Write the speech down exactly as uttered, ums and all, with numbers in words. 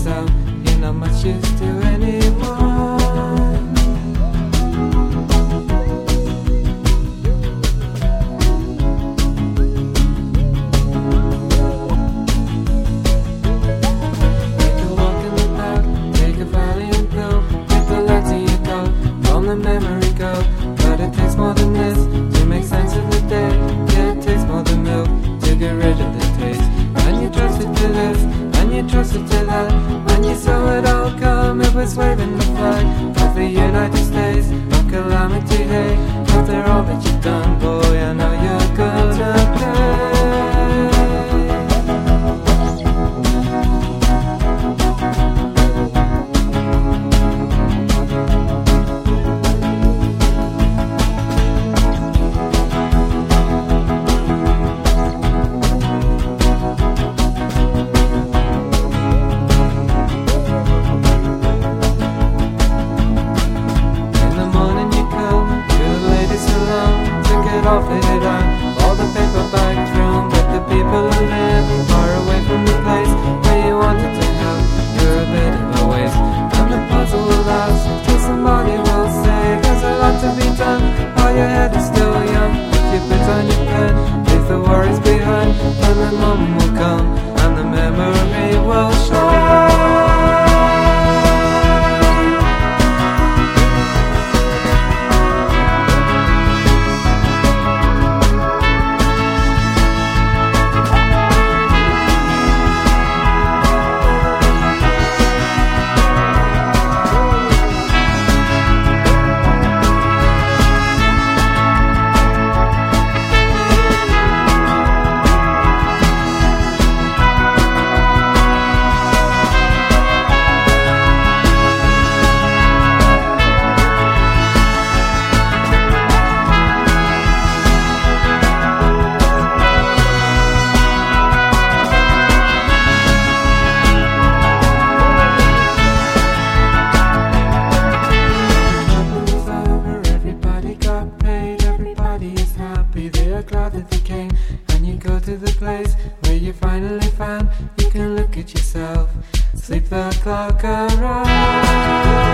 yourself, you're not much use to anyone. Take a walk in the park, take a Valiant pill, take the lead to your coat, from the memory go. But it takes more than this to make sense of the day. Yeah, it takes more than milk to get rid of the taste. And you trust it to this, and you trust it to that. When you saw it all come, it was waving the flag of the United States of calamity. Hey, after all that you've done, boy, I know you're gonna pay. Off it on all the paper bags thrown with the people who live far away from the place where you wanted to help. You're a bit of a waste, and the puzzle will last till somebody will say there's a lot to be done while your head is still young. If you put on your pen, leave the worries behind, and the moment will come and the memory will shine. Glad that they came, and you go to the place where you finally found you can look at yourself, sleep the clock around.